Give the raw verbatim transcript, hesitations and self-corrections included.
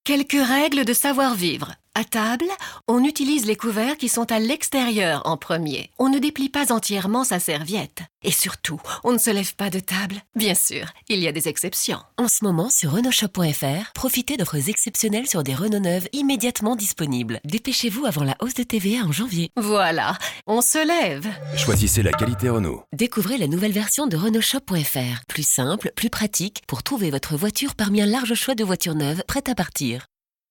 Quelques règles de savoir-vivre. À table, on utilise les couverts qui sont à l'extérieur en premier. On ne déplie pas entièrement sa serviette. Et surtout, on ne se lève pas de table. Bien sûr, il y a des exceptions. En ce moment, sur Renault Shop point F R, profitez d'offres exceptionnelles sur des Renault neuves immédiatement disponibles. Dépêchez-vous avant la hausse de T V A en janvier. Voilà, on se lève. Choisissez la qualité Renault. Découvrez la nouvelle version de Renault Shop point F R. Plus simple, plus pratique, pour trouver votre voiture parmi un large choix de voitures neuves prêtes à partir.